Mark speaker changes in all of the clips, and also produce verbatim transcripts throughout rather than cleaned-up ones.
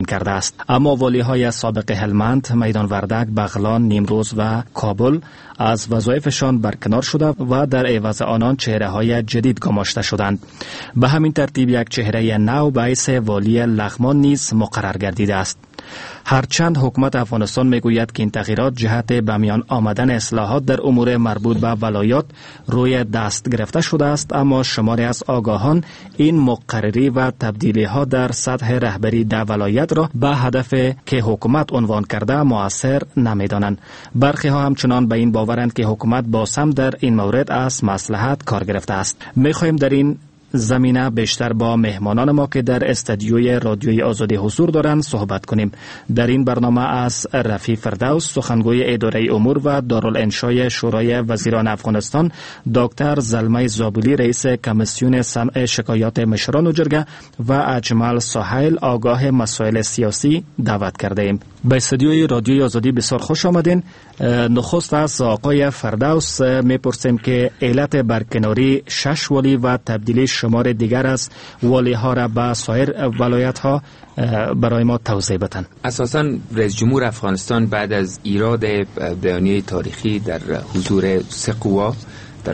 Speaker 1: کرده است. اما والی های سابق هلمند، میدان وردک، بغلان، نیمروز و کابل از وظایفشان برکنار شده و در عوض آنان چهره های جدید گماشته شدند. به همین ترتیب یک چهره نو به حیث والی لغمان نیز مقرر گردیده است. هرچند حکومت افغانستان میگوید که این تغییرات جهت به میان آمدن اصلاحات در امور مربوط به ولایات روی دست گرفته شده است، اما شماری از آگاهان این مقرری و تبدیلی ها در سطح رهبری در ولایت را به هدف که حکومت عنوان کرده مؤثر نمیدانند. برخی ها همچنان به این باورند که حکومت بازم در این مورد از مصلحت کار گرفته است. میخواهیم در این زمینه بیشتر با مهمانان ما که در استودیوی رادیوی آزادی حضور دارند صحبت کنیم. در این برنامه از رفیع فردوس، سخنگوی اداره امور و دارالانشای شورای وزیران افغانستان، دکتر زلمه زابلی رئیس کمیسیون سمع شکایات مشران و جرگه و اجمل سهیل آگاه مسائل سیاسی دعوت کرده ایم. به استودیوی رادیوی آزادی بسیار خوش آمدین. نخست از آقای فردوس میپرسیم که علت برکناری شش والی و تبدیلی شمار دیگر از والی ها را به سایر ولایت ها برای ما توضیح بدن.
Speaker 2: اساساً رئیس جمهور افغانستان بعد از ایراد بیانیه تاریخی در حضور سه قوا در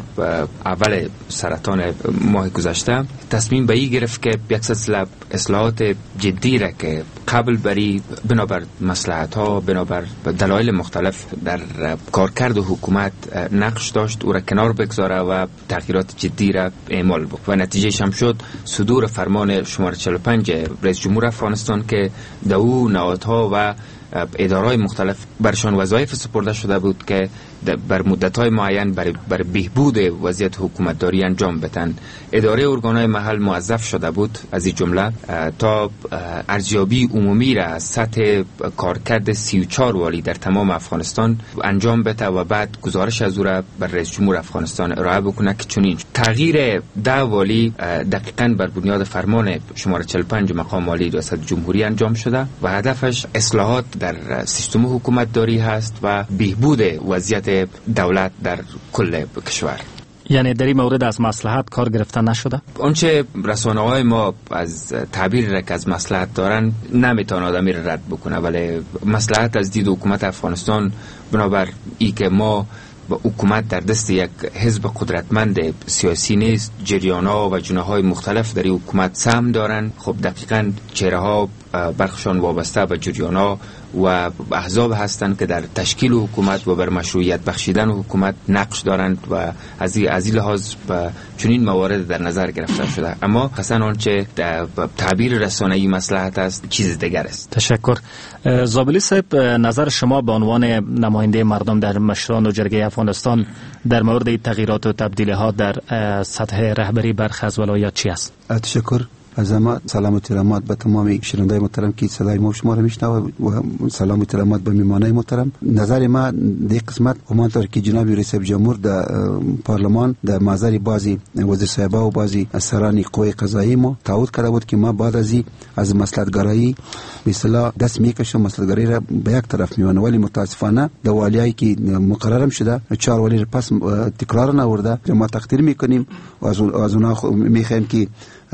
Speaker 2: اول سرطان ماه گذشته تصمیم به این گرفت که یک سلسله اصلاحات جدی را که قبل بری بنابر مصلحت ها بنابر دلایل مختلف در کارکرد حکومت نقش داشت او را کنار بگذاره و تغییرات جدی را اعمال بکنه و نتیجه هم شد صدور فرمان شماره چهل و پنج رئیس جمهور افغانستان که در او نهادها و ادارهای مختلف برشان وظایف سپرده شده بود که بر مدت‌های معین بر بر بهبود وضعیت حکومتداری انجام بدن. اداره ارگان‌های محل موظف شده بود از این جمله تا ارزیابی عمومی را از سطح کارکرد سی و چهار والی در تمام افغانستان انجام بده و بعد گزارش از او را بر رئیس جمهور افغانستان ارائه بکنه که چنین تغییر ده والی دقیقاً بر بنیاد فرمان شماره چهل و پنج مقام والی ریاست جمهوری انجام شده و هدفش اصلاحات در سیستم حکومتداری هست و بهبود وضعیت دولت در کل کشور.
Speaker 1: یعنی در این مورد از مصلحت کار گرفته نشده؟
Speaker 2: آنچه رسانه‌های ما از تعبیر را که از مصلحت دارن نمیتونه آدمی را رد بکنه، ولی مصلحت از دید حکومت افغانستان بنابر ای که ما و حکومت در دست یک حزب قدرتمند سیاسی نیست، جریان‌ها و جناح‌های مختلف در این حکومت سهم دارن. خب دقیقاً چهره‌ها برخشان وابسته به جریان‌ها و احزاب هستند که در تشکیل حکومت و بر مشروعیت بخشیدن حکومت نقش دارند و از این لحاظ به چنین موارد در نظر گرفته شده. اما حسن آنچه در تعبیر رسانه‌ای مصلحت است چیز دیگر است.
Speaker 1: تشکر. زابلی صاحب، نظر شما به عنوان نماینده مردم در مشران و جرگه افغانستان در مورد تغییرات و تبدیلی‌ها در سطح رهبری برخی از ولایات چی است؟
Speaker 3: تشکر. از ما سلام و احترامات به تمام شنوندگان محترم که صدای ما شما را میشنوند و سلام و احترامات به میهمانان محترم. نظر ما در قسمت همانطور که جناب رئیس جمهور در پارلمان در محضر بعضی وزیر صاحبا و بعضی سران قوه قضاییه ما تعهد کرده بود که ما بعد از از مصلحت‌گرایی به اصطلاح دست میکشیم، مصلحت‌گرایی را به یک طرف میوانه، ولی متاسفانه در والیایی که مقررم شده چهار والی را پس تکرار نورده. ما تقدیر میکنیم و از از اونها میخوایم که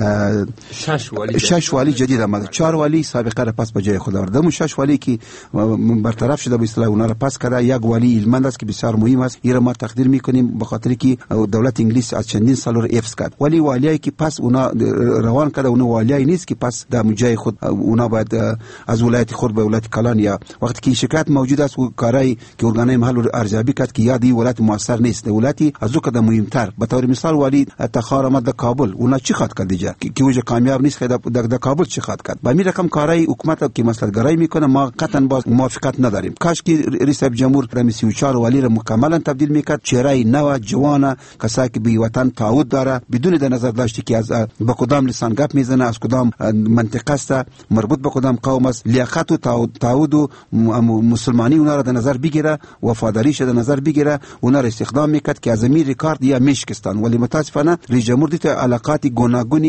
Speaker 2: شش والی
Speaker 3: شش والی جدید آمده، چهار والی سابقه را پس به جای خود آورده. اون شش والی که برطرف شده به اصطلاح اونها را پس کرده. یک والی علمند است که بسیار مهم است، این را ما تقدیر میکنیم به خاطر که دولت انگلیس از چندین سال را حفظ کرد. ولی والیایی که پس اونا روان کرده اون والیایی نیست که پس در جای خود اونا باید از ولایت خود به ولایت کلان یا وقتی که شکایت موجود است و کارایی که ارگانهای محل ارزیابی کرد که یادی ولایت موثر نیست، ولایتی از او قدم مهمتر به طور مثال والی تخار آمد در کابل، اونا چی خواهد کرد دیگه که وجه کامیاب نیست که در در کابل چی خواهد کرد. با می رقم کارهای حکومت که مصلحت‌گرایی میکنه ما قطعا باز موافقت نداریم. کاش که رئیس جمهور رمی سی و چهار والی را مکملا تبدیل میکرد، چهره نو جوان کسایی که به وطن تعهد داره بدون در نظر داشتی که از به کدام لسان گپ میزنه، از کدام منطقه است، مربوط به کدام قوم است، لیاقت و تعهد و مسلمانی اونا را در نظر بگیره، وفاداریش در نظر بگیره، اونا را استخدام میکرد که از امیر ریکارد یا میشکستان. ولی متاسفانه رئیس جمهور دیت علاقات گوناگونی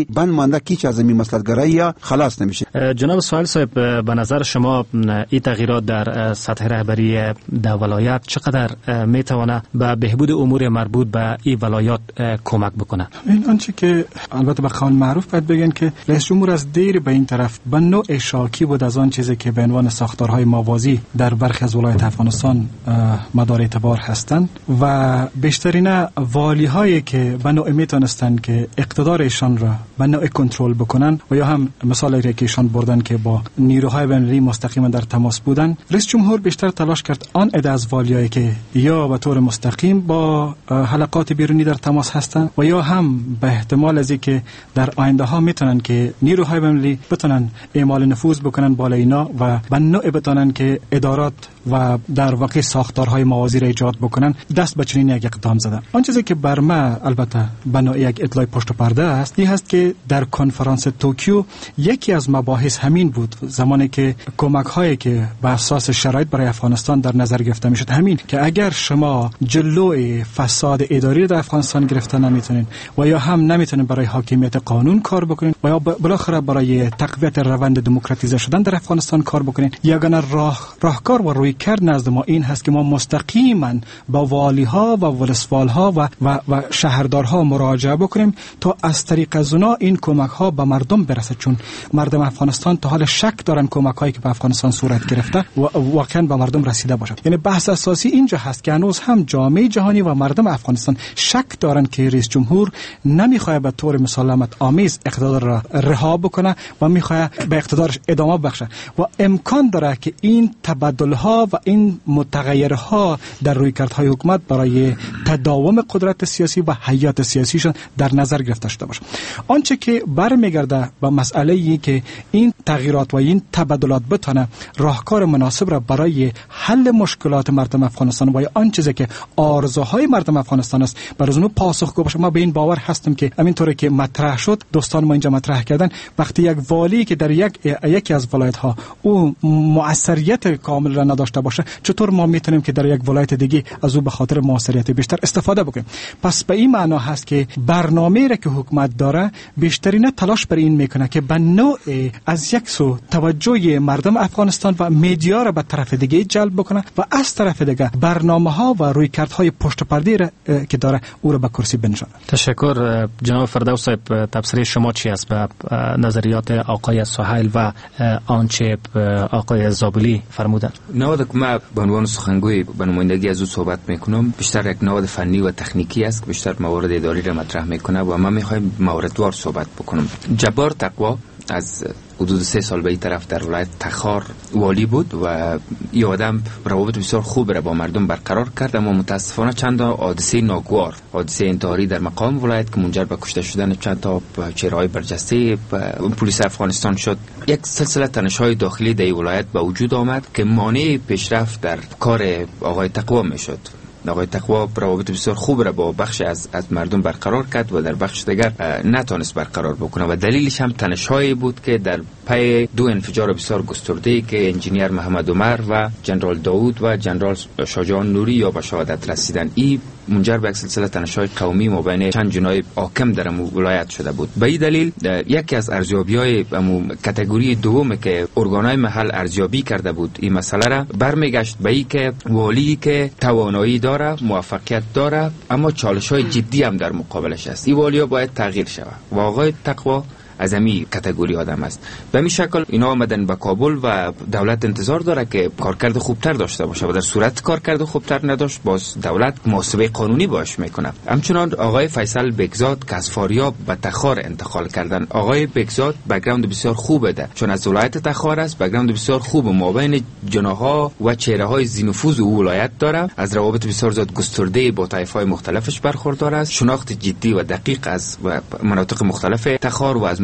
Speaker 3: ولی بند مانده کی از این مصلحت‌گرایی خلاص نمیشه.
Speaker 1: جناب سهیل صاحب، به نظر شما این تغییرات در سطح رهبری در ولایت چقدر میتونه به بهبود امور مربوط به این ولایات کمک بکنه؟
Speaker 4: این آنچه که البته به قول معروف باید بگن که رئیس جمهور از دیر به این طرف به نوع شاکی بود از آن چیزی که به عنوان ساختارهای موازی در برخی از ولایت افغانستان مدار اعتبار هستند و بیشترین والی هایی که به نوع میتونستند که اقتدار ایشان را به نوع کنترل بکنن و یا هم مثالی که ایشان بردن که با نیروهای بین‌المللی مستقیما در تماس بودن، رئیس جمهور بیشتر تلاش کرد آن عده از والیایی که یا به طور مستقیم با حلقات بیرونی در تماس هستند و یا هم به احتمال از اینکه در آینده ها میتونن که نیروهای بین‌المللی بتونن اعمال نفوذ بکنن بالا اینا و به نوع بتونن که ادارات و در واقع ساختارهای موازی را ایجاد بکنن، دست به چنین یک اقدام زدن. آن چیزی که بر ما البته به نوع یک اطلاع پشت پرده است این هست که در کنفرانس توکیو یکی از مباحث همین بود، زمانی که کمک هایی که بر اساس شرایط برای افغانستان در نظر گرفته میشد، همین که اگر شما جلوی فساد اداری در افغانستان گرفته نمیتونین و یا هم نمیتونین برای حاکمیت قانون کار بکنین و یا بالاخره برای تقویت روند دموکراتیزه شدن در افغانستان کار بکنین، یگانه راه راهکار و روی کرد نزد ما این هست که ما مستقیما با والی ها و ولسوال ها و و, و شهردارها مراجعه بکنیم تا از طریق از اونا این کمک ها به مردم برسه، چون مردم افغانستان تا حال شک دارن کمک هایی که به افغانستان صورت گرفته و واقعا به مردم رسیده باشه. یعنی بحث اساسی اینجا هست که هنوز هم جامعه جهانی و مردم افغانستان شک دارن که رئیس جمهور نمیخواد به طور مسالمت آمیز اقتدار را رها بکنه و میخواد به اقتدارش ادامه بخشه و امکان داره که این تبدل ها و این متغیرها در رویکردهای حکومت برای تداوم قدرت سیاسی و حیات سیاسیشون در نظر گرفته شده باشه. آنچه که برمیگرده به مسئله ای که این تغییرات و این تبدلات بتونه راهکار مناسب را برای حل مشکلات مردم افغانستان و آن چیزی که آرزوهای مردم افغانستان است برای اون پاسخگو باشه. ما به این باور هستیم که همینطوری که مطرح شد، دوستان ما اینجا مطرح کردن، وقتی یک والی که در یک یکی از ولایت ها او موثریت کامل را نداشته باشه، چطور ما میتونیم که در یک ولایت دیگه از او به خاطر موثریت بیشتر استفاده بکنیم؟ پس به این معنا هست که برنامه‌ای را که حکومت داره بیشترین تلاش بر این میکنه که به نوع از یک سو توجه مردم افغانستان و مدیا را به طرف دیگه جلب بکنه و از طرف دیگه برنامه‌ها و رویکردهای پشت پرده را که داره او را به کرسی بنشانه.
Speaker 1: تشکر جناب فردوس صاحب. تفسیر شما چی است به نظریات آقای سهیل و آنچه آقای زابلی فرمودند؟
Speaker 2: نواد که ما به عنوان سخنگوی به نمایندگی از او صحبت میکنم بیشتر یک نواد فنی و تکنیکی است که بیشتر موارد اداری را مطرح میکنه و ما میخوایم موردوار صحبت بکنم. جبار تقوا از حدود سه سال به این طرف در ولایت تخار والی بود و این آدم روابط بسیار خوب را با مردم برقرار کرد، اما متاسفانه چند حادثه ناگوار، حادثه انتحاری در مقام ولایت که منجر به کشته شدن چند تا چهره‌های برجسته پلیس افغانستان شد، یک سلسله تنش‌های داخلی در ولایت به وجود آمد که مانع پیشرفت در کار آقای تقوا میشد. آقای تقوا روابط بسیار خوب را با بخش از از مردم برقرار کرد و در بخش دیگر نتونست برقرار بکنه و دلیلش هم تنش‌هایی بود که در پی دو انفجار بسیار گسترده‌ای که انجینیر محمد عمر و جنرال داوود و جنرال شاهجهان نوری یا به شهادت رسیدن، این منجر به یک سلسله تنش‌های قومی مابین چند جناح حاکم در ولایت شده بود. به این دلیل یکی از ارزیابی‌های کاتگوری دوم که ارگان‌های محل ارزیابی کرده بود این مسئله را برمیگشت به این که والی که توانایی داره، موفقیت داره، اما چالش‌های جدی هم در مقابلش است، این والیا باید تغییر شود و آقای تقوا از همین کاتگوری آدم است. به همین شکل اینا آمدن به کابل و دولت انتظار داره که کارکرد خوبتر داشته باشه و در صورت کارکرد خوبتر نداشت باز دولت محاسبه قانونی باش میکنه. همچنان آقای فیصل بگزاد که از فاریاب به تخار انتقال کردن. آقای بگزاد بک‌گراند بسیار خوبه ده، چون از ولایت تخار است، بک‌گراند بسیار خوب مابین جناح‌ها و چهره‌های ذی‌نفوذ او ولایت داره، از روابط بسیار زیاد گسترده با طایف‌های مختلفش برخوردار است، شناخت جدی و دقیق از مناطق مختلف تخار و از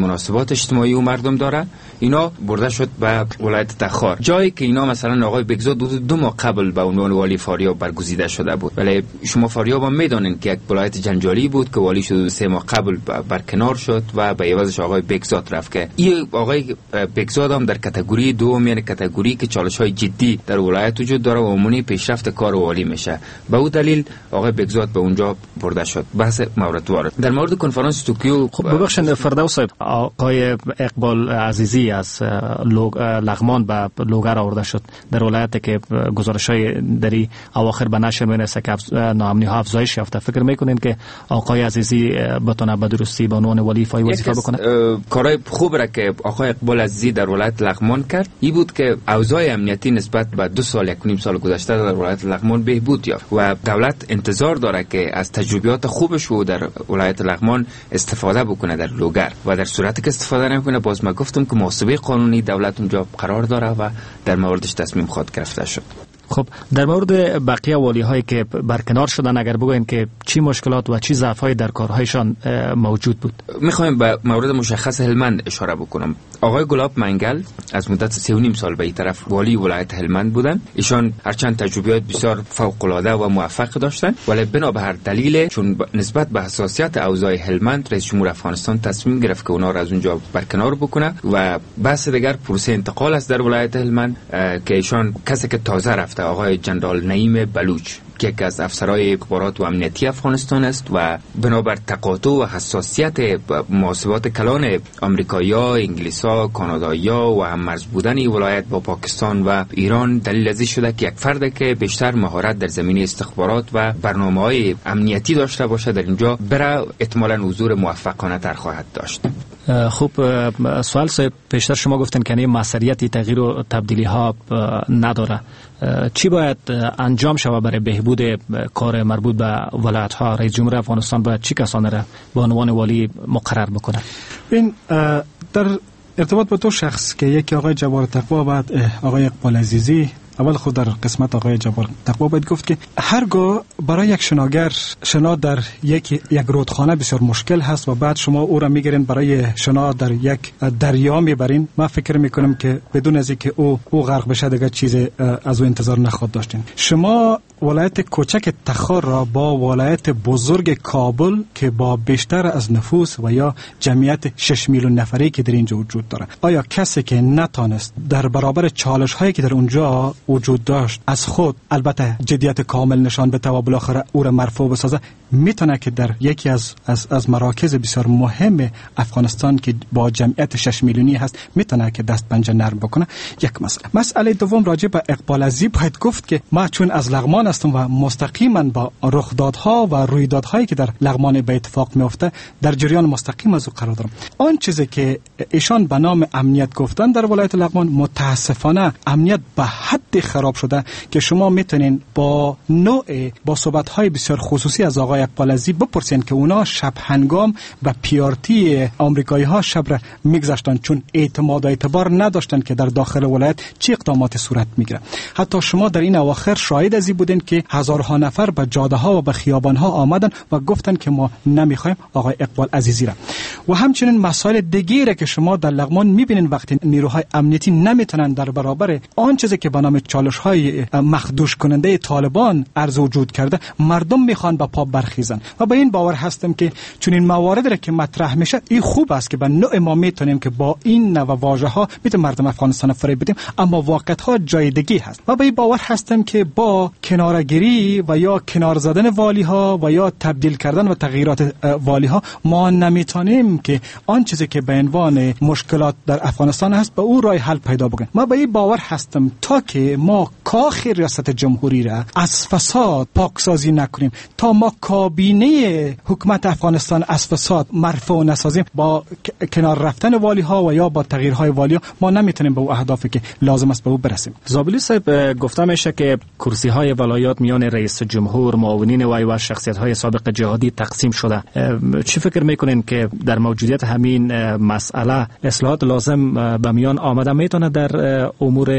Speaker 2: مناسبات اجتماعی و مردم داره، اینا برده شد به ولایت تخار، جایی که اینا مثلا آقای بگزاد دو, دو ماه قبل به عنوان والی فاریاب برگزیده شده بود. ولی شما فاریاب هم میدونین که یک ولایت جنجالی بود که والی شد سه ماه قبل برکنار شد و به عوضش آقای بگزاد رفت که این آقای بگزاد هم در کاتگوری دوم، یعنی کاتگوری که چالش‌های جدی در ولایت وجود داره و عمومی پیشرفت کار والی میشه. به اون دلیل آقای بگزاد به اونجا برده شد. بحث مورد وارد در مورد کنفرانس توکیو.
Speaker 1: خب ببخشید فردوس صاحب، آقای اقبال عزیزی از لغمان به لوگر آورده شد در ولایتی که گزارش‌های دری اواخر به نشر میرسه که ناامنی‌ها افزایش یافته. فکر میکنین که آقای عزیزی بتونه به درستی به عنوان ولی فای وظیفه بکنه؟
Speaker 2: کارهای خوب را که آقای اقبال عزیزی در ولایت لغمان کرد این بود که اوضاع امنیتی نسبت به دو سال یک نیم سال گذشته در ولایت لغمان بهبود یافت و دولت انتظار داره که از تجربیات خوبش و در ولایت لغمان استفاده بکنه در لوگر، و در صورتی که استفاده نکنه باز ما گفتم که محاسبه قانونی دولت اونجا قرار داره و در موردش تصمیم خود گرفته شد.
Speaker 1: خب در مورد بقیه والی هایی که برکنار شدن اگر بگوین که چی مشکلات و چی ضعف های در کارهایشان موجود بود؟
Speaker 2: میخوایم به مورد مشخص هلمند اشاره بکنم. آقای گلاب منگل از مدت سه و نیم سال به این طرف والی ولایت هلمند بودن. ایشان هرچند تجربیات بسیار فوق العاده و موفق داشتن، ولی بنا به هر دلیل چون نسبت به حساسیت اوضاع هلمند رئیس جمهور افغانستان تصمیم گرفت که اونا را از اونجا برکنار بکنه و بحث دیگر پروسه انتقال است در ولایت هلمند که ایشان کسی که تازه رفته آقای جنرال نعیم بلوچ که یکی از افسرهای اخبارات و امنیتی افغانستان است و بنابر تقاطع و حساسیت محاسبات کلان آمریکایی‌ها، انگلیس‌ها، کانادایی‌ها و هم مرز بودن ولایت با پاکستان و ایران دلیل ازی شده که یک فرد که بیشتر مهارت در زمینه استخبارات و برنامه‌های امنیتی داشته باشه در اینجا بره احتمالاً حضور موفقانه تر خواهد داشت.
Speaker 1: خوب سوال صاحب، پیشتر شما گفتن که مسئولیتی تغییر و تبدیلی ها نداره. چی باید انجام شود برای بهبود کار مربوط به ولایت ها؟ رئیس جمهور افغانستان باید چی کسانی را به عنوان والی مقرر بکنه؟
Speaker 4: این در ارتباط با دو شخص که یکی آقای جبار تقوا و بعد آقای اقبال عزیزی، اول خود در قسمت آقای جبار تقوا باید گفت که هرگاه برای یک شناگر شنا در یک یک رودخانه بسیار مشکل هست و بعد شما او را میگیرین برای شنا در یک دریا میبرین، من فکر میکنم که بدون از اینکه او او غرق بشه دیگه چیز از او انتظار نخواهد داشتین. شما ولایت کوچک تخار را با ولایت بزرگ کابل که با بیشتر از نفوس و یا جمعیت شش میلیون نفری که در اینجا وجود داره، آیا کسی که نتانست در برابر چالش هایی که در اونجا وجود داشت از خود البته جدیت کامل نشان بده و بالاخره او را مرفوع بسازه، میتونه که در یکی از از, از مراکز بسیار مهم افغانستان که با جمعیت شش میلیونی هست میتونه که دست پنجه نرم بکنه؟ یک مسئله. مسئله دوم راجع به اقبال عزیزی باید گفت که ما چون از لغمان هستم و مستقیما با رخدادها و رویدادهایی که در لغمان به اتفاق میفته در جریان مستقیم از او قرار دارم. آن چیزی که ایشان به نام امنیت گفتن در ولایت لغمان، متاسفانه امنیت به حد خراب شده که شما میتونین با نوع با صحبت‌های بسیار خصوصی از آقای اقبال عزیزی بپرسین که اونا شب هنگام و پیارتی آمریکایی‌ها شب را میگذاشتن چون اعتماد و اعتبار نداشتن که در داخل ولایت چه اقدامات صورت میگیره. حتی شما در این اواخر شاهد ازی بودین که هزارها نفر به جاده‌ها و به خیابان‌ها آمدن و گفتن که ما نمیخوایم آقای اقبال عزیزی را. و همچنین مسائل دیگری که شما در لغمان میبینین وقتی نیروهای امنیتی نمیتونن در برابر آن چیزی که به نام چالش‌های مخدوش کننده طالبان عرض وجود کرده، مردم میخوان به پا برخیزن و به این باور هستم که چون این موارد را که مطرح میشه این خوب است که به نوع ما میتونیم که با این نوع واژه‌ها میتونیم مردم افغانستان فریب بدیم، اما واقعیت‌ها جای دیگه هست و به این باور هستم که با کنارگیری و یا کنار زدن والی‌ها و یا تبدیل کردن و تغییرات والی‌ها ما نمیتونیم که آن چیزی که به عنوان مشکلات در افغانستان هست به اون راه حل پیدا بکنیم. ما به این باور هستم تا که ما کاخ ریاست جمهوری را از فساد پاکسازی نکنیم، تا ما کابینه حکومت افغانستان از فساد مرفوع نسازیم، با کنار رفتن والی ها و یا با تغییرهای والی ها ما نمیتونیم به اون اهدافی که لازم است به اون برسیم.
Speaker 1: زابلی صاحب، گفته میشه که کرسی های ولایات میان رئیس جمهور، معاونین وی و شخصیت های سابق جهادی تقسیم شده. چی فکر میکنین که در موجودیت همین مسئله اصلاحات لازم به میان آمده میتونه در امور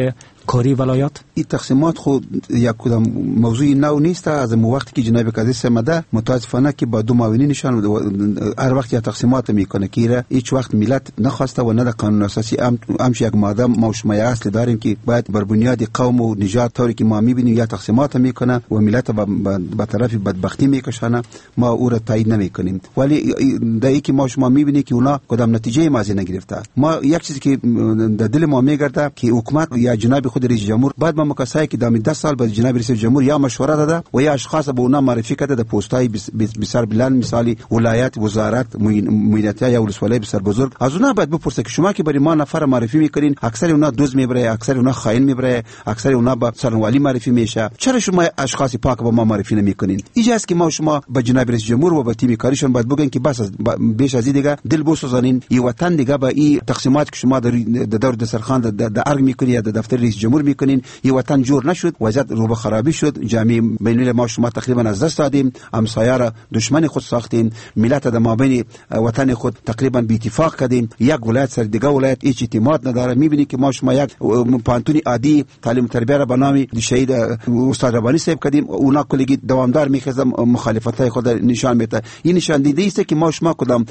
Speaker 1: کاری ولایات؟
Speaker 3: این تقسیمات خود یک کدام موضوع نو نیست. از وقتی که جناب قاضی سمده متاسفانه که با دو معاونینشان هر وقت یا تقسیمات میکنه که هیچ وقت ملت نخواسته و نه در قانون اساسی امش یک ماده ما شما اصل داریم که باید بر بنیاد قوم و نژاد طوری که ما میبینیم یا تقسیمات میکنه و ملت به طرف بدبختی میکشانه، ما او را تایید نمیکنیم. ولی در اینکه ما شما میبینیم که اونا کدام نتیجه مازی نگرفته. ما یک چیزی که در دل ما میگرده که حکومت یا جناب خود رئیس جمهور بعد ما مکسایی که دام ده سال بعد جناب رئیس جمهور یا مشوره داده و یا اشخاص به اونا معرفی کرده در پست‌های بسیار بلند، مثالی ولایت، وزارت، مدیریت یا ولسوالی بسیار بزرگ. از اونا باید بپرسه که شما که برای ما نفر معرفی میکنین، اکثر اونا دوز میبره، اکثر اونا خائن میبره، اکثر اونا با سرنوالی معرفی میشه، چرا شما اشخاص پاک با ما معرفی نمیکنین؟ اینجاست که ما شما با جناب رئیس جمهور و با تیم کاریشون باید بگین که بس بیش از این دیگه دل بسوزانین، این وطن دیگه با این تقسیمات که شما در دور دسترخوان در ارگ میکنین یا در دفتر رئیس جمهور میکنین، این وطن جور نشد، وضعیت رو به خرابی شد. جامعه بین ما شما تقریبا از دست دادیم، همسایه را دشمن خود ساختیم، ملت در مابین وطن خود تقریبا بی اتفاق کردیم، یک ولایت سر دیگه ولایت هیچ اعتماد نداره. میبینی که ما شما یک پانتونی عادی تعلیم تربیت را به نام شهید استاد ربانی صاحب کردیم، اونا کلیگی دوامدار میخزم مخالفتای خود نشان میده. این نشان دیده است که ما شما کدام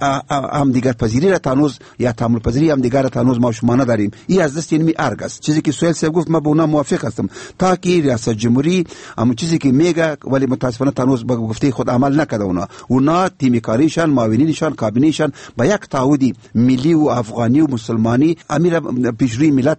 Speaker 3: هم دیگر پذیری را تنوز یا تعامل پذیری هم دیگر را تنوز ما شما نداریم. این از دست اینمی ارگ است. چیزی که سوال صاحب گفت ما با اونا موافق هستم تا که ریاست جمهوری اما چیزی که میگه ولی متاسفانه تنوز به گفته خود عمل نکرده. اونا اونا تیم کاریشان، معاونینشان، کابینیشان با یک تعهدی ملی و افغانی و مسلمانی امیر پیشروی ملت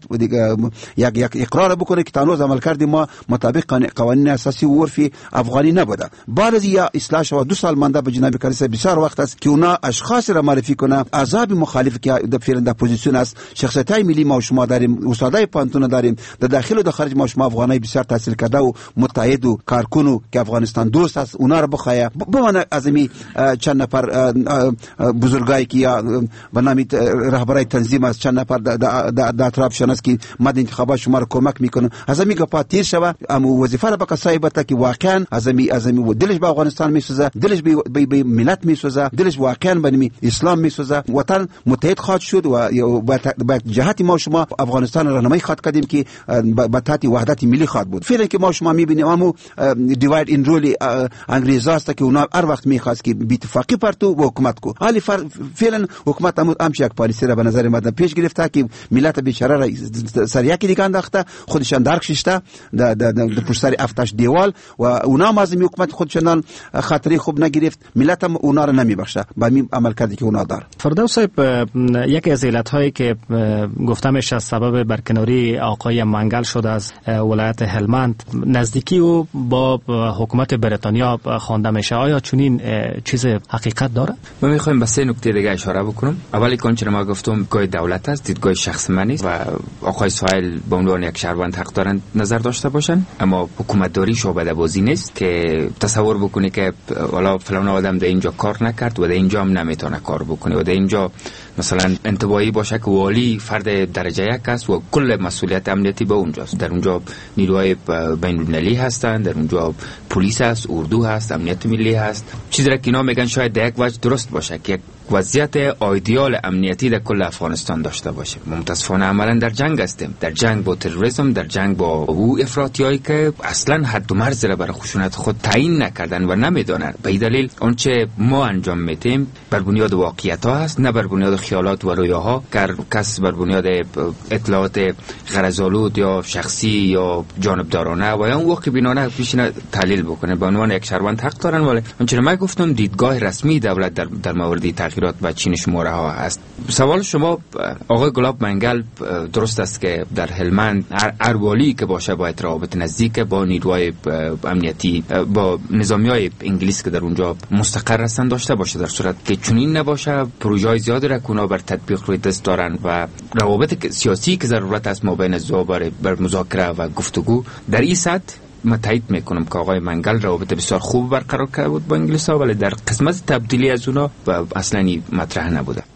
Speaker 3: یک یک اقرار بکنه که تنوز عمل کردیم ما مطابق قوانین اساسی و عرفی افغانی نبوده. بعد از یا اصلاح شو دو سال مانده به جناب کاریسه بسیار وقت است که اونا اشخاص را معرفی کنه، عذاب مخالف که در فعلا در پوزیشن است. شخصیتای ملی ما شما داریم، استادای پانتون داریم، در داخل و در خارج ما شما افغانای بسیار تحصیل کرده و متحد و کارکنو که افغانستان دوست است، اونا را بخواه بمانه از می چند نفر بزرگایی که یا به نام رهبرای تنظیم است، چند نفر در اطرافشان است که مد انتخابات شما را کمک میکنه، از می گپا تیر شوه. اما وظیفه را به کسایی بده که واقعا از می از می دلش به افغانستان میسوزه، دلش به به ملت میسوزه، دلش واقعا به اسلام میسوزه. وطن متحد خواهد شد و به جهت ما شما افغانستان را راهنمایی خواهد کردیم که به تحت وحدت ملی خواهد بود. فعلا که ما شما میبینیم امو دیواید این رول انگلیسا است که اونا هر وقت میخواست که بی اتفاقی پرتو و حکومت کو. حالی فعلا حکومت امو امش یک پالیسی را به نظر ما پیش گرفته که ملت بیچاره را سر یکی دیگه انداخته، خودشان درک ششته در در پشت سر افتش دیوال و اونا مازم حکومت خودشان خاطری خوب نگرفت، ملت هم اونا را نمیبخشه با این عمل کردی که اونا دار.
Speaker 1: فردوس صاحب، یکی از علت‌هایی که گفته میشه سبب برکناری آقای منگل شده از ولایت هلمند نزدیکی و با حکومت بریتانیا خوانده میشه. آیا چنین چیز حقیقت داره؟
Speaker 2: ما میخوایم به سه نکته دیگه اشاره بکنم. اولی که آنچه ما گفتم دیدگاه دولت است، دیدگاه شخص من نیست و آقای سهیل به عنوان یک شهروند حق دارن نظر داشته باشن، اما حکومتداری شعبده بازی نیست که تصور بکنی که والا فلان آدم در اینجا کار نکرد و در اینجا هم نمیتونه کار بکنه و در اینجا مثلا انتباهی باشه که والی فرد درجه یک است و کل مسئولیت امنیتی به اونجاست. در اونجا نیروهای بین المللی هستند، در اونجا پلیس هست، اردو هست، امنیت ملی هست. چیزی را که اینا میگن شاید در یک وجه درست باشه که وضعیت ایدئال امنیتی در کل افغانستان داشته باشه. متاسفانه عملا در جنگ هستیم، در جنگ با تروریسم، در جنگ با او افراطیایی که اصلا حد و مرز را برای خشونت خود تعیین نکردن و نمیدونن. به دلیل آنچه ما انجام میدیم بر بنیاد واقعیت ها هست، نه بر بنیاد خیالات و رویاها که کس بر بنیاد اطلاعات غرض‌آلود یا شخصی یا جانبدارانه و یا اون واقع بینانه پیشینه تحلیل بکنه. به عنوان یک شهروند حق دارن، ولی آنچه من گفتم دیدگاه رسمی دولت در در مورد تغییرات و چین شماره ها است. سوال شما آقای گلاب منگل درست است که در هلمند هر والی که باشه باید روابط نزدیک با نیروهای امنیتی با نظامیای انگلیس که در اونجا مستقر هستند داشته باشه. در صورت که چنین نباشه پروژه‌های زیادی را کونا بر تطبیق روی دست دارن و روابط سیاسی که ضرورت است ما بین زو بر مذاکره و گفتگو در این سطح من تایید میکنم که آقای منگل روابط بسیار خوب برقرار کرده بود با انگلیس ها، ولی در قسمت تبدیلی از اونا اصلا مطرح نبوده.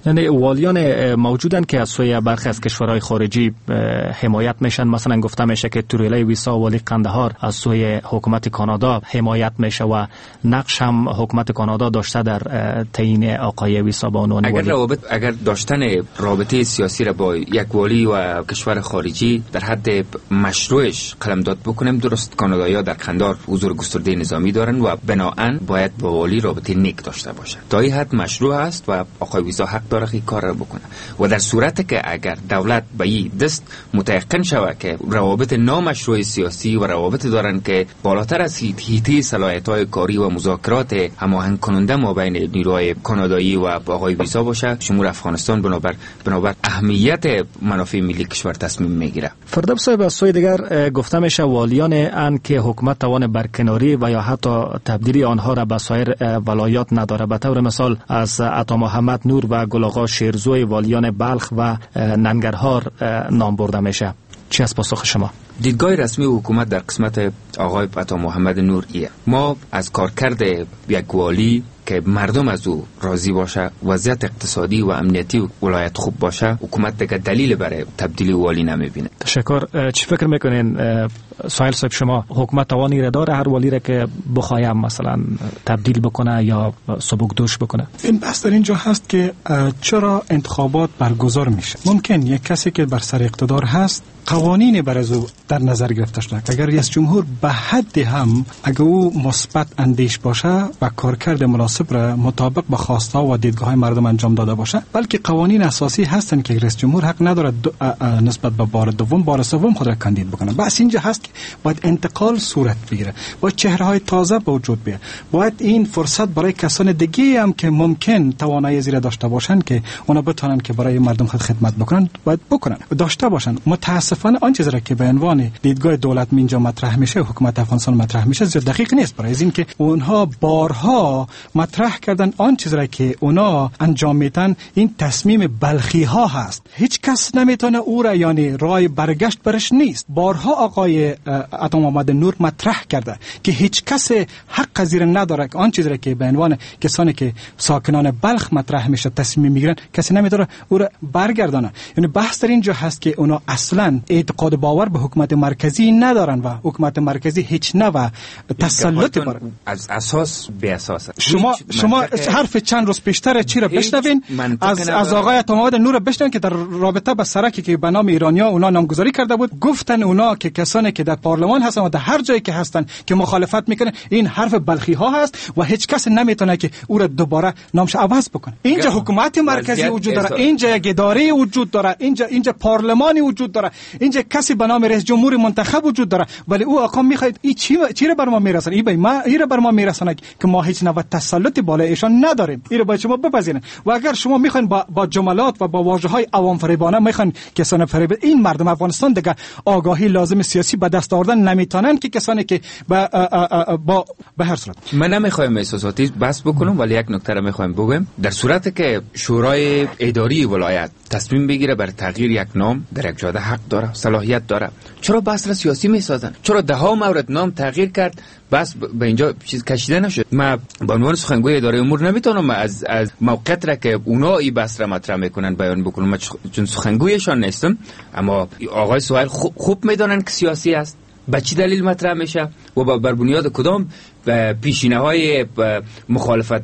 Speaker 1: یعنی والیان موجودن که از سوی برخی از کشورهای خارجی حمایت میشن. مثلا گفته میشه که توریلای ویسا والی قندهار از سوی حکومت کانادا حمایت میشه و نقش هم حکومت کانادا داشته در تعیین آقای ویسا به عنوان
Speaker 2: اگر
Speaker 1: والی.
Speaker 2: روابط اگر داشتن رابطه سیاسی را با یک والی و کشور خارجی در حد مشروعش قلمداد بکنیم، درست کانادایی‌ها در قندهار حضور گسترده نظامی دارن و بناهن باید با والی رابطه نیک داشته باشه. تا این حد مشروع است و آقای ویزا حق داره که کار را بکنه. و در صورتی که اگر دولت به این دست متيقن شود که روابط نامشروع سیاسی و روابط دارن که بالاتر از حیطه صلاحیت‌های کاری و مذاکرات هماهنگ کننده ما بین نیروهای کانادایی و آقای ویزا باشه، جمهوری افغانستان بنابر بنابر اهمیت منافع ملی کشور تصمیم میگیره.
Speaker 1: فردوس صاحب، از سوی دیگر گفته میشه والیان ان که حکومت توان برکناری و یا حتی تبدیلی آنها را به سایر ولایات نداره. به طور مثال از عطا محمد نور و گل آقا شیرزوی والیان بلخ و ننگرهار نام برده میشه. چی از پاسخ شما؟
Speaker 2: دیدگاه رسمی حکومت در قسمت آقای عطا محمد نور ایه. ما از کارکرد یک والی که مردم از او راضی باشه، وضعیت اقتصادی و امنیتی ولایت خوب باشه، حکومت دیگه دلیل برای تبدیل والی نمیبینه.
Speaker 1: تشکر. چی فکر میکنین سایل صاحب شما؟ حکومت توانی را داره هر والی را که بخوایم مثلا تبدیل بکنه یا سبکدوش بکنه؟
Speaker 4: این بحث در اینجا هست که چرا انتخابات برگزار میشه. ممکن یک کسی که بر سر اقتدار هست قوانین بر از او در نظر گرفته شده. اگر رئیس جمهور به حد هم اگر او مثبت اندیش باشه و کارکرد مناسب را مطابق با خواسته و دیدگاه مردم انجام داده باشه، بلکه قوانین اساسی هستند که رئیس جمهور حق نداره نسبت به بار دوم بار سوم خود را کاندید بکنه. بس اینجا هست که باید انتقال صورت بگیره، باید چهره‌های تازه به وجود بیاد، باید این فرصت برای کسان دیگه هم که ممکن توانایی زیرا داشته باشن که اونا بتونن که برای مردم خود خدمت بکنن باید بکنن داشته باشن. متاسفانه آن چیزی را که به عنوان دیدگاه دولت اینجا مطرح میشه، حکومت افغانستان مطرح میشه، زیاد دقیق نیست. برای این که اونها بارها مطرح کردن آن چیزی را که اونا انجام میدن این تصمیم بلخی ها هست. هیچ کس نمیتونه او را یعنی راه برگشت برش نیست. بارها آقای عطا محمد نور مطرح کرده که هیچ کس حق زیر نداره که آن چیزی را که به عنوان کسانی که ساکنان بلخ مطرح میشه تصمیم میگیرن کسی نمیتونه او را برگردانه. یعنی بحث در اینجا هست که اونا اصلا اعتقاد باور به حکومت مرکزی ندارن و حکومت مرکزی هیچ نوع تسلط بر
Speaker 2: از اساس به اساس.
Speaker 4: شما شما حرف چند روز پیشتر چی را بشنوین از از آقای عطا محمد نور بشنوین که در رابطه با سرکی که به نام ایرانیا اونا نامگذاری کرده بود، گفتن اونا که کسانی که در پارلمان هستن و در هر جایی که هستن که مخالفت میکنن این حرف بلخی ها هست و هیچ کس نمیتونه که او را دوباره نامش عوض بکنه. اینجا حکومت مرکزی وجود داره، اینجا یک اداره وجود داره، اینجا اینجا پارلمانی وجود داره، اینجا کسی به نام رئیس جمهور منتخب وجود داره، ولی او آقا میخواد این چی چی را بر ما میرسونه؟ این به ما این را بر ما میرسونه که ما هیچ نوع تسلط بالای ایشان نداریم. این را باید شما بپذیرید. و اگر شما میخواین با با جملات و با واژه‌های عوام فریبانه میخواین کسان فریب این مردم افغانستان دیگه آگاهی لازم سیاسی به دست آوردن نمیتونن که کسانی که با با به هر صورت
Speaker 2: من نمیخوایم احساساتی بس بکنم، ولی یک نکته را میخوایم بگم. در صورتی که شورای اداری ولایت تصمیم بگیره بر تغییر یک نام، در یک جاده حق داره، صلاحیت داره. چرا بحث را سیاسی میسازن؟ چرا ده ها مورد نام تغییر کرد بس به اینجا چیز کشیده نشد؟ ما به عنوان سخنگوی اداره امور نمیتونم از از موقعیت را که اونا این بحث را مطرح میکنن بیان بکنم. من چون سخنگویشان نیستم، اما آقای سهیل خوب, خوب میدونن که سیاسی است. به چی دلیل مطرح میشه و بر بنیاد کدام پیشینه های مخالفت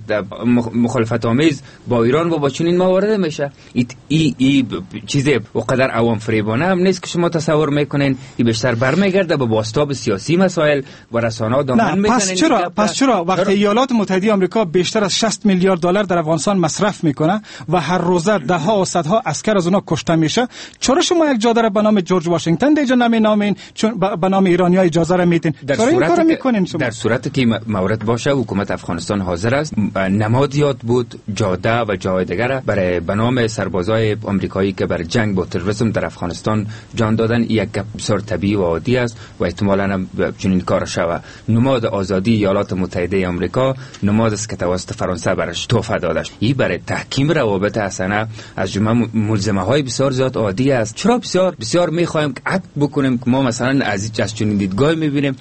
Speaker 2: مخالفت آمیز با ایران و با چنین موارد میشه؟ ای ای, ای چیز وقدر عوام فریبانه هم نیست که شما تصور میکنین. این بیشتر برمیگرده به بازتاب سیاسی مسائل و رسانه‌ها دامن میزنن.
Speaker 4: پس چرا پس چرا وقتی ایالات متحده آمریکا بیشتر از شصت میلیارد دلار در افغانستان مصرف میکنه و هر روزه ده ها و صدها عسکر از اونها کشته میشه، چرا شما یک جاده را به نام جورج واشنگتن دیجا نمینامین، چون به نام ایرانی‌ها اجازه را میدین؟ چرا این کارو میکنین شما؟
Speaker 2: در صورتی که مورد باشه حکومت افغانستان حاضر است نماد یاد بود جاده و جای دیگر برای به نام سربازای آمریکایی که بر جنگ با تروریسم در افغانستان جان دادن. یک بسیار طبیعی و عادی است و احتمالاً هم چنین کار شود. نماد آزادی ایالات متحده آمریکا نماد است که توسط فرانسه برش تحفه داده شد. این برای تحکیم روابط حسنه از جمله ملزمه‌های بسیار زیاد عادی است. چرا بسیار بسیار می‌خوایم که عقد بکنیم که ما مثلا از از چنین دیدگاه می‌بینیم، در حالی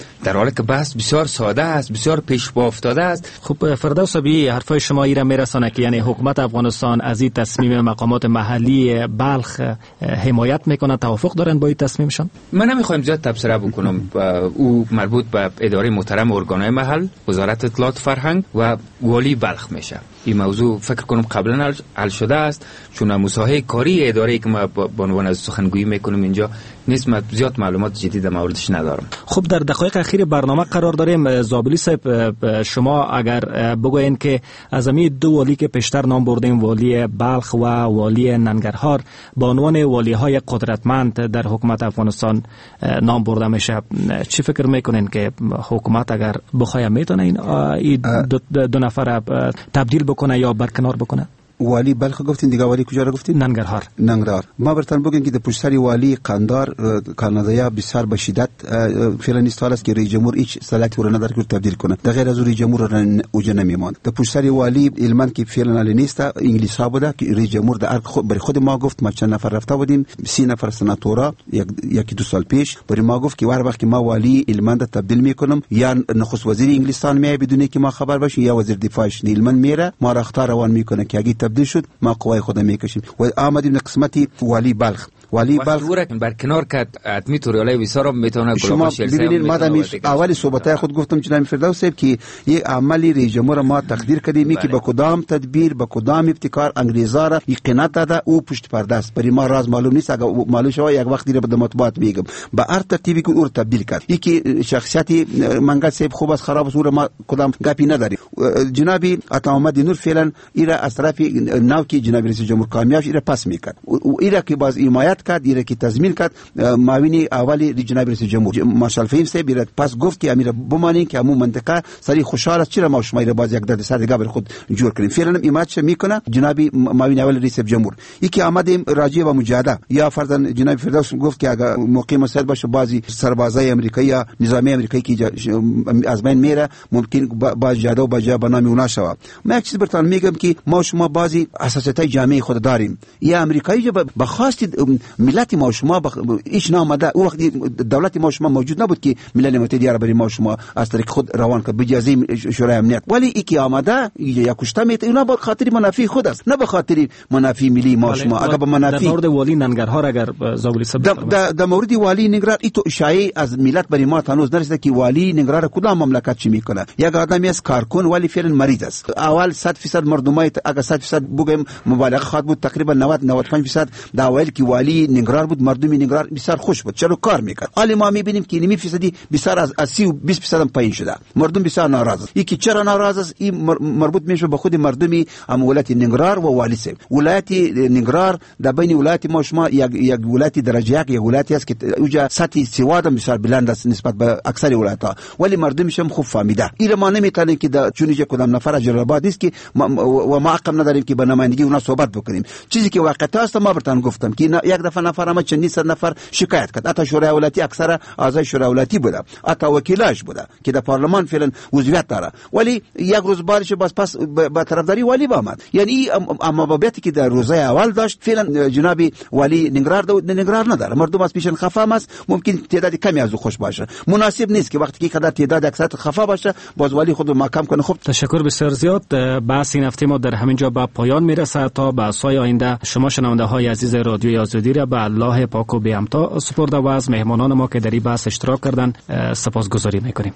Speaker 2: باره که بحث بسیار ساده است، بسیار پیش پا افتاده است.
Speaker 1: خب فردوس بی حرفای شما ایرا میرسانه که یعنی حکومت افغانستان از این تصمیم مقامات محلی بلخ حمایت میکنه، توافق دارن با این تصمیمشان؟
Speaker 2: من نمیخوایم زیاد تبصره بکنم. او مربوط به اداره محترم ارگانهای محل، وزارت اطلاعات فرهنگ و والی بلخ میشه. این موضوع فکر کنم قبلا حل شده است، چون مساحه کاری اداره که ما با عنوان از سخنگویی میکنم اینجا نیست. من زیاد معلومات جدید موردش ندارم.
Speaker 1: خب در دقایق اخیر برنامه قرار داریم. زابلی صاحب، شما اگر بگوین که از امی دو والی که پیشتر نام بردیم، والی بلخ و والی ننگرهار، با عنوان والی های قدرتمند در حکومت افغانستان نام برده میشه، چی فکر میکنین که حکومت اگر بخواد میتونه این دو, دو نفر تبدیل بکنه یا برکنار بکنه؟
Speaker 3: والی بلخ گفتین، دیگه والی کجا را گفتین؟
Speaker 1: ننگرهار.
Speaker 3: ننگرهار. ما برتون بگیم که در پشت سر والی قندار کانادایا بسیار به شدت فعلا نیست است که رئیس جمهور هیچ صلاحیتی رو نداره که تبدیل کنه. در غیر از رئیس جمهور را اوجه نمیماند. در پشت سر والی علمان که فعلا علی نیست، انگلیس ها بوده که رئیس جمهور در خود برای خود ما گفت. ما چند نفر رفته بودیم، سی نفر سناتورا یک یکی دو سال پیش، برای ما گفت که هر وقت که ما والی علمان را تبدیل میکنم، یا نخست وزیر انگلستان میای بدون که ما خبر باشیم، یا وزیر دفاعش علمان میره ما را اختار روان میکنه که اگه تبدیل شد ما قوای خود میکشیم. و آمدیم قسمتی والی بلخ. والی بلخ
Speaker 2: برکنار کرد اتمی توریالای ویسارا میتونه
Speaker 3: شما ببینید. ما در اولی صحبتای خود گفتم جناب فردوس صاحب که یک عملی رئیس جمهور ما تقدیر کردیم که با کدام تدبیر با کدام ابتکار انگلیسا را یقینت داده او پشت پرده است. برای ما راز معلوم نیست. اگر معلوم شود یک وقتی را به مطبوعات میگم با هر ترتیبی که او تبدیل کرد. یکی شخصیتی منگل صاحب خوب است خراب است، او ما کدام گپی نداریم. جنابی عطا محمد نور فعلا ایرا از طرف نو کی جناب رئیس جمهور کامیاب ایرا پس میکرد. ایرا که باز حمایت کرد، ایرا که تضمین کرد. معاونی اولی جناب رئیس جمهور مارشال فهیم صاحب ایرا پس گفت که امیر بمانین که همون منطقه سری خوشحال است، چرا ما شما ایرا باز یک درد سر دیگه بر خود جور کنیم. فعلا حمایت میکنه جناب معاونی اولی رئیس جمهور. یکی آمدیم راجع به مجاهده یا فرضاً جناب فردوس گفت که اگر موقع مسئله باشه بعضی سربازای امریکایی یا نظامی امریکایی که از بین میره ممکن باز جاده و باجا به نام اونا شود. من یک چیز براتون میگم که ما شما بعضی اساسیتای جامعه خود داریم. یا امریکایی به خواست ملت ما شما هیچ نامده او وقتی دولت ما شما موجود نبود که ملل متحد عرب ما شما از طریق خود روان کرد بجازی شورای امنیت. ولی یکی آمده یا کشته میته اونا به خاطر منافع خود است، نه به خاطر منافع ملی ما شما. اگر به منافع
Speaker 1: در مورد والی ننگرهار اگر زابلی صاحب
Speaker 3: در در مورد والی ننگرهار ایتو اشاعه از ملت برای ما تنوز نرسیده که والی ننگرهار کدام مملکت چی میکنه. یک آدمی است کارکن ولی فعلا مریض است. اول صد درصد مردمای اگر صد درصد بگم مبالغه خواهد بود، تقریبا نود نود و پنج درصد در اوایل که والی ننگرهار بود مردم ننگرهار بسیار خوش بود، چرا کار میکرد. حالا ما میبینیم که نیم فیصدی بسیار از سی و بیست درصد پایین شده. مردم بسیار ناراض است. یکی چرا ناراض است؟ این مربوط میشه به خود مردمی ام ولایت ننگرهار و والی صاحب. ولایت ننگرهار در بین ولایت ما شما یک یک ولایت درجه یک یک ولایتی است که اوجا سطح سواد بسیار بلند است نسبت به اکثر ولایت‌ها، ولی مردمش هم خوب فهمیده. اینا ما نمیتونیم که در چونیجه کدام نفر از جلال‌آباد است که و ما حق نداریم که به نمایندگی اونا صحبت بکنیم. چیزی که واقعیت است ما برتون گفتم که یک دفعه نفر ما چندین صد نفر شکایت کرد. حتی شورای ولایتی اکثر اعضای شورای ولایتی بوده، حتی وکیلاش بوده که در پارلمان فعلا عضویت داره، ولی یک روز بعدش باز پس با طرفداری والی آمد. یعنی اما بابتی که در روزهای اول داشت فعلا جناب والی ننگرهار ننگرهار نداره. مردم از پیشن خفا است، ممکن تعداد کمی از او خوش باشه. مناسب نیست که وقتی که قدر تعداد اکثر خفا باشه باز والی خود ما کم کنه. خب
Speaker 1: تشکر بسیار زیاد. بحث این هفته ما در همین جا به پایان میرسه. تا بحث‌های آینده شما شنونده های عزیز رادیوی آزادی را به الله پاک و بی همتا سپرده و از مهمانان ما که در این بحث اشتراک کردند سپاسگزاری میکنیم.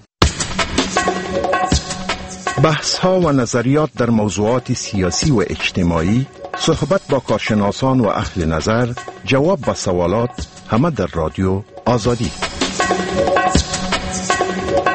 Speaker 5: بحث ها و نظریات در موضوعات سیاسی و اجتماعی، صحبت با کارشناسان و اهل نظر، جواب به سوالات، همه در رادیو آزادی.